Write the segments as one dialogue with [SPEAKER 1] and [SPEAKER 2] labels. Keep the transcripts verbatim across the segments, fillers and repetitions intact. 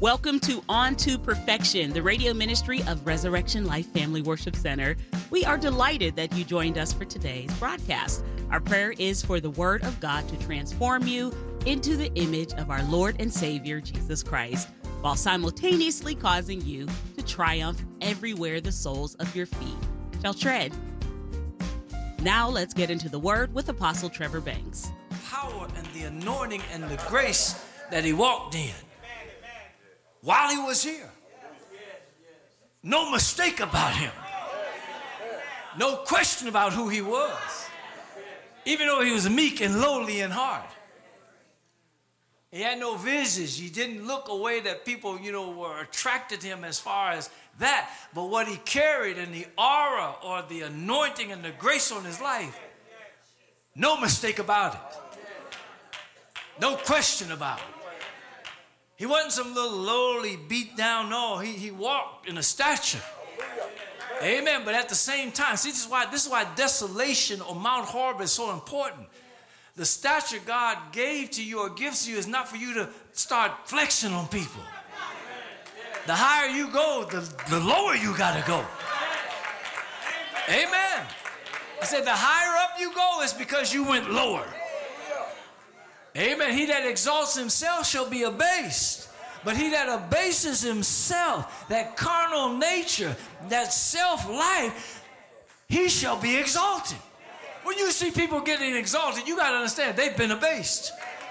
[SPEAKER 1] Welcome to On to Perfection, the radio ministry of Resurrection Life Family Worship Center. We are delighted that you joined us for today's broadcast. Our prayer is for the Word of God to transform you into the image of our Lord and Savior, Jesus Christ, while simultaneously causing you to triumph everywhere the soles of your feet shall tread. Now let's get into the Word with Apostle Trevor Banks.
[SPEAKER 2] Power and the anointing and the grace that he walked in while he was here. No mistake about him. No question about who he was. Even though he was meek and lowly in heart. He had no visage. He didn't look a way that people, you know, were attracted to him as far as that. But what he carried and the aura or the anointing and the grace on his life, no mistake about it. No question about it. He wasn't some little lowly, beat down. No, he, he walked in a stature. Amen. But at the same time, see, this is why this is why desolation or Mount Horeb is so important. The stature God gave to you or gives to you is not for you to start flexing on people. The higher you go, the, the lower you got to go. Amen. I said the higher up you go is because you went lower. Amen. He that exalts himself shall be abased. But he that abases himself, that carnal nature, that self-life, he shall be exalted. When you see people getting exalted, you got to understand they've been abased.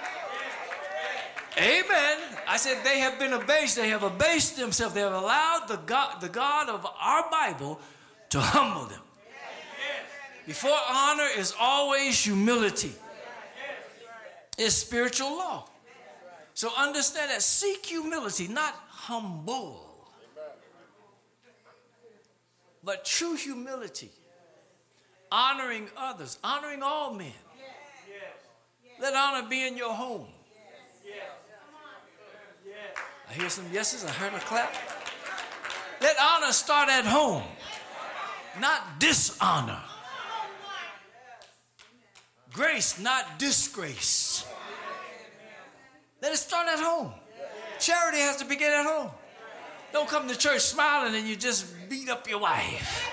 [SPEAKER 2] Amen. I said they have been abased. They have abased themselves. They have allowed the God, the God of our Bible to humble them. Before honor is always humility. It's spiritual law. So understand that. Seek humility, not humble. But true humility. Honoring others. Honoring all men. Let honor be in your home. I hear some yeses. I heard a clap. Let honor start at home. Not dishonor. Grace, not disgrace. Let it start at home. Charity has to begin at home. Don't come to church smiling and you just beat up your wife.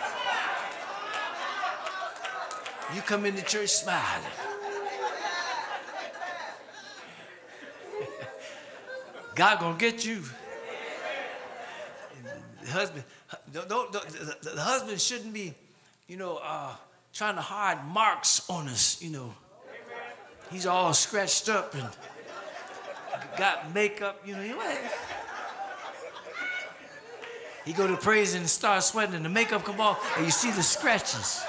[SPEAKER 2] You come into church smiling. God gonna get you. The husband, don't, don't, the, the husband shouldn't be, you know, uh, trying to hide marks on us, you know. He's all scratched up and got makeup, you know. He go to praise and start sweating and the makeup come off and you see the scratches.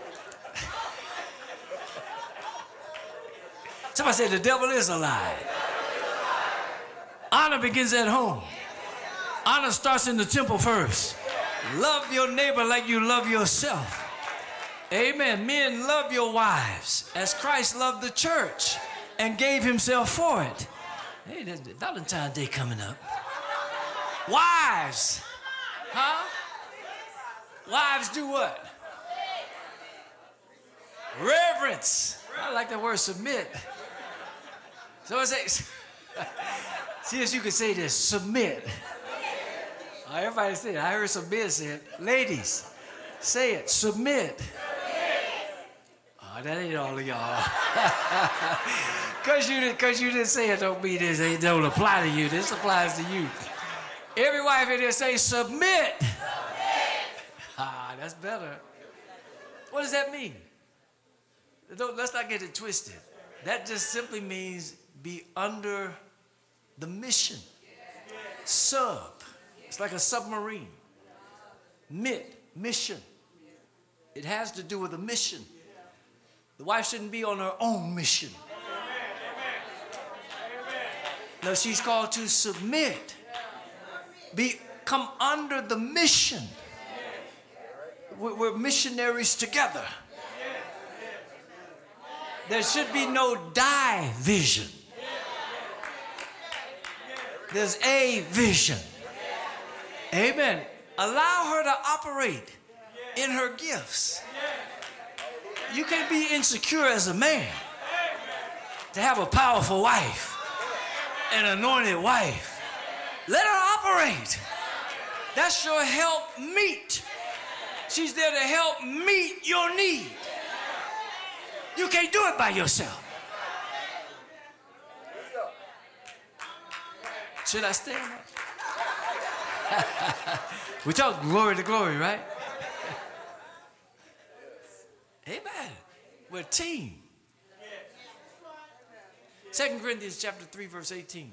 [SPEAKER 2] Somebody said the devil is a lie. Honor begins at home. Honor starts in the temple first. Love your neighbor like you love yourself. Amen. Men, love your wives as Christ loved the church and gave himself for it. Hey, that's Valentine's Day coming up. Wives. Huh? Wives do what? Reverence. I like that word submit. So I say, see if you can say this, submit. Oh, everybody say it. I heard some men say it. Ladies, say it, submit. Oh, that ain't all of y'all. Because you, did, cause you didn't say it don't mean this. It don't apply to you. This applies to you. Every wife in there say submit. Submit. Ah, that's better. What does that mean? Don't, let's not get it twisted. That just simply means be under the mission. Sub. It's like a submarine. Mit, mission. It has to do with a mission. The wife shouldn't be on her own mission. No, she's called to submit. Be, come under the mission. We're, we're missionaries together. There should be no division. There's a vision. Amen. Allow her to operate in her gifts. You can't be insecure as a man to have a powerful wife, an anointed wife. Let her operate. That's your help meet. She's there to help meet your need. You can't do it by yourself. Should I stand up? We talk glory to glory, right? Amen. We're a team. Second Corinthians chapter three, verse eighteen.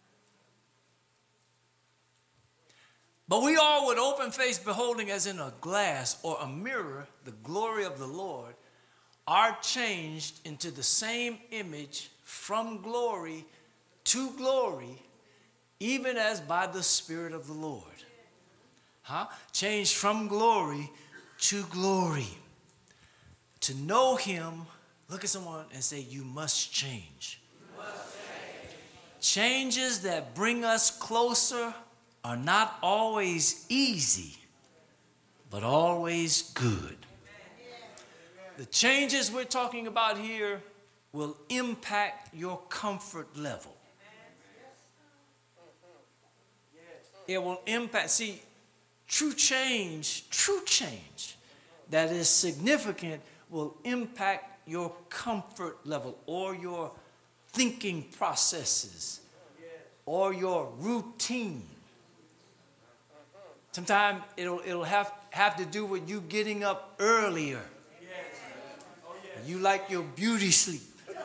[SPEAKER 2] But we all with open face beholding as in a glass or a mirror the glory of the Lord are changed into the same image from glory to glory, even as by the Spirit of the Lord. Huh? Changed from glory to glory. To know him, look at someone and say, you must change. You must change. Changes that bring us closer are not always easy, but always good. The changes we're talking about here will impact your comfort level. It will impact, see, true change, true change that is significant will impact your comfort level or your thinking processes or your routine. Sometimes it'll, it'll have, have to do with you getting up earlier. You like your beauty sleep.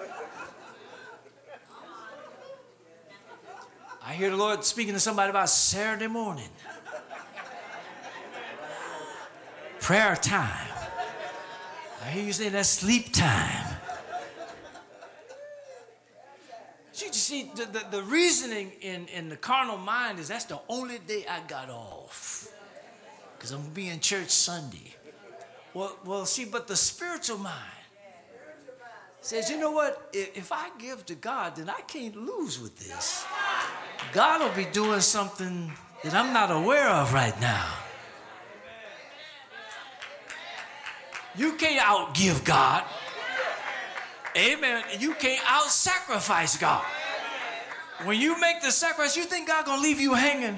[SPEAKER 2] I hear the Lord speaking to somebody about Saturday morning. Prayer time. I hear you saying that's sleep time. You see, the, the, the reasoning in, in the carnal mind is that's the only day I got off. Because I'm going to be in church Sunday. Well, well, see, but the spiritual mind says, you know what? If, if I give to God, then I can't lose with this. God will be doing something that I'm not aware of right now. You can't outgive God. Amen. You can't out-sacrifice God. When you make the sacrifice, you think God's going to leave you hanging?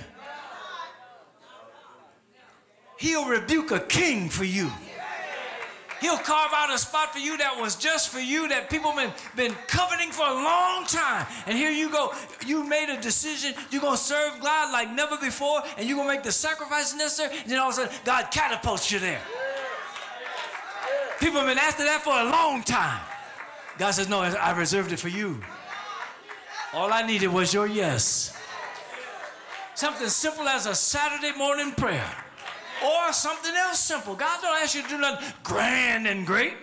[SPEAKER 2] He'll rebuke a king for you. He'll carve out a spot for you that was just for you, that people have been, been coveting for a long time. And here you go. You made a decision. You're going to serve God like never before, and you're going to make the sacrifice necessary. And then all of a sudden, God catapults you there. People have been after that for a long time. God says, no, I reserved it for you. All I needed was your yes. Something simple as a Saturday morning prayer. Or something else simple. God don't ask you to do nothing grand and great.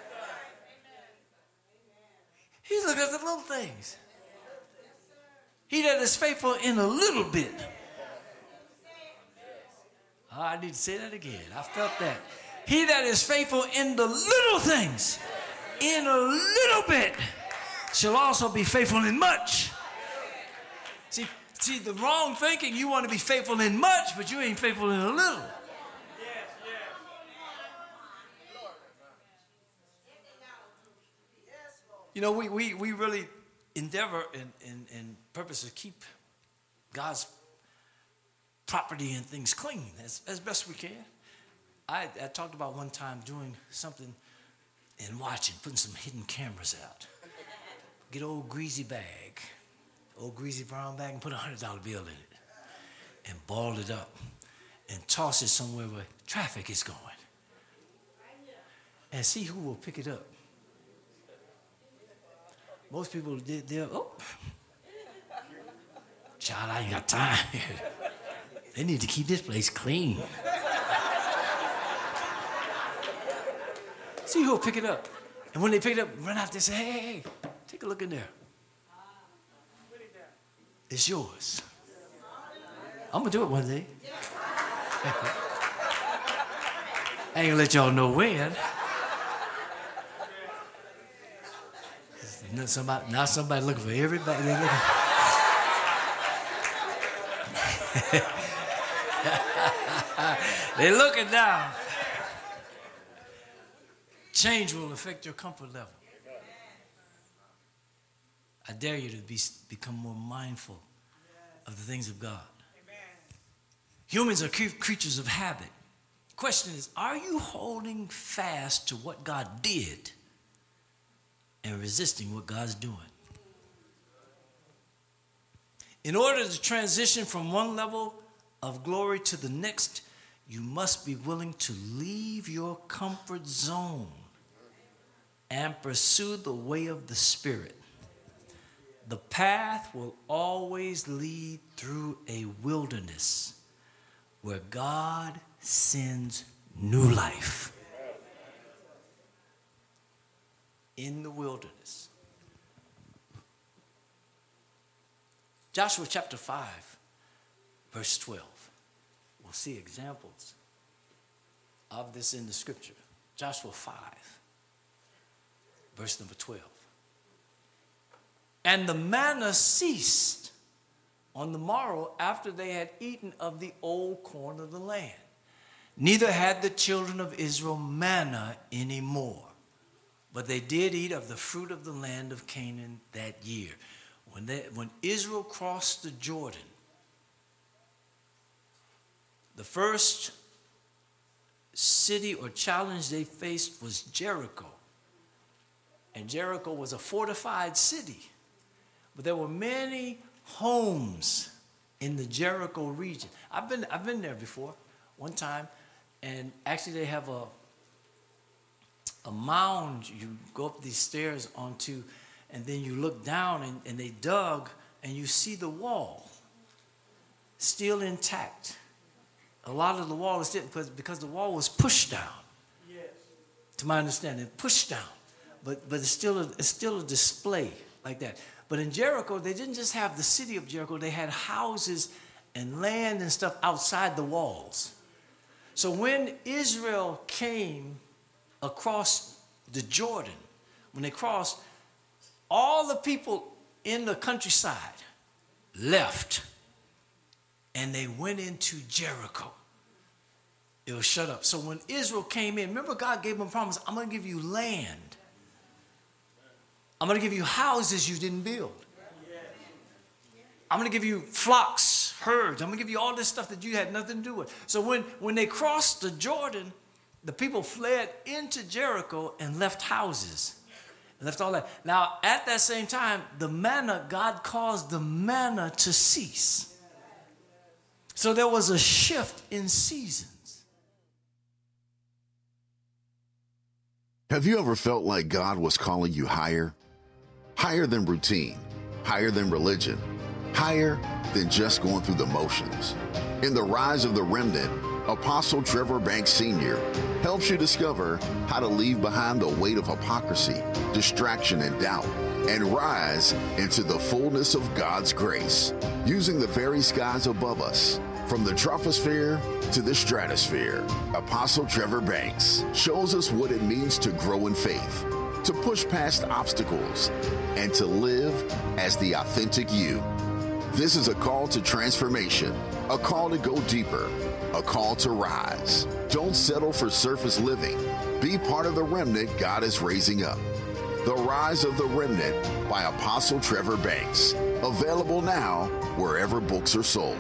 [SPEAKER 2] He's looking at the little things. He that is faithful in a little bit. Oh, I need to say that again. I felt that. He that is faithful in the little things, in a little bit, shall also be faithful in much. See, see, the wrong thinking, you want to be faithful in much, but you ain't faithful in a little. You know, we, we, we really endeavor and, and, and purpose to keep God's property and things clean as, as best we can. I, I talked about one time doing something and watching, putting some hidden cameras out. Get an old greasy bag, old greasy brown bag, and put a one hundred dollar bill in it. And ball it up and toss it somewhere where traffic is going. And see who will pick it up. Most people did, they're, oh, child, I ain't got time. They need to keep this place clean. See who'll pick it up. And when they pick it up, run out there and say, hey, hey, hey, take a look in there. It's yours. I'm going to do it one day. I ain't going to let y'all know when. Now somebody, now somebody looking for everybody. They're looking. They're looking down. Change will affect your comfort level. I dare you to be, become more mindful of the things of God. Humans are creatures of habit. Question is, are you holding fast to what God did and resisting what God's doing? In order to transition from one level of glory to the next, you must be willing to leave your comfort zone and pursue the way of the Spirit. The path will always lead through a wilderness where God sends new life. In the wilderness. Joshua chapter five, verse twelve. We'll see examples of this in the scripture. Joshua five, verse number twelve. And the manna ceased on the morrow after they had eaten of the old corn of the land. Neither had the children of Israel manna anymore, but they did eat of the fruit of the land of Canaan that year. When, they, when Israel crossed the Jordan, the first city or challenge they faced was Jericho. And Jericho was a fortified city. But there were many homes in the Jericho region. I've been, I've been there before, one time. And actually they have a, a mound you go up these stairs onto, and then you look down and, and they dug and you see the wall still intact. A lot of the wall is still, because, because the wall was pushed down. Yes. To my understanding, pushed down. But, but it's, still a, it's still a display like that. But in Jericho, they didn't just have the city of Jericho. They had houses and land and stuff outside the walls. So when Israel came across the Jordan, when they crossed, all the people in the countryside left and they went into Jericho. It was shut up. So when Israel came in, remember God gave them a promise, I'm going to give you land. I'm going to give you houses you didn't build. I'm going to give you flocks, herds. I'm going to give you all this stuff that you had nothing to do with. So when, when they crossed the Jordan, the people fled into Jericho and left houses. And left all that. Now, at that same time, the manna, God caused the manna to cease. So there was a shift in seasons.
[SPEAKER 3] Have you ever felt like God was calling you higher? Higher than routine, higher than religion, higher than just going through the motions. In The Rise of the Remnant, Apostle Trevor Banks Senior helps you discover how to leave behind the weight of hypocrisy, distraction, and doubt, and rise into the fullness of God's grace, using the very skies above us. From the troposphere to the stratosphere, Apostle Trevor Banks shows us what it means to grow in faith, to push past obstacles, and to live as the authentic you. This is a call to transformation, a call to go deeper, a call to rise. Don't settle for surface living. Be part of the remnant God is raising up. The Rise of the Remnant by Apostle Trevor Banks. Available now wherever books are sold.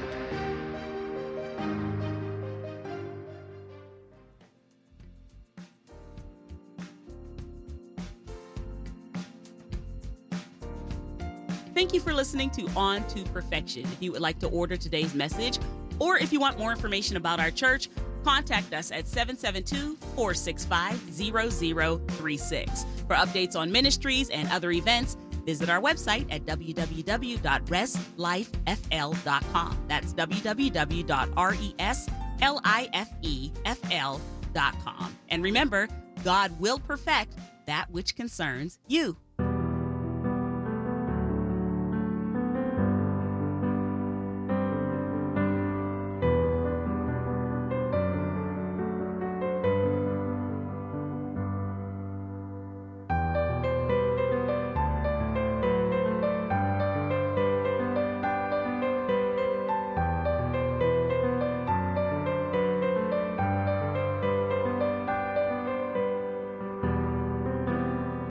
[SPEAKER 1] Thank you for listening to On to Perfection. If you would like to order today's message, or if you want more information about our church, contact us at seven seven two, four six five, zero zero three six. For updates on ministries and other events, visit our website at w w w dot res life f l dot com. That's w w w dot res life f l dot com. And remember, God will perfect that which concerns you.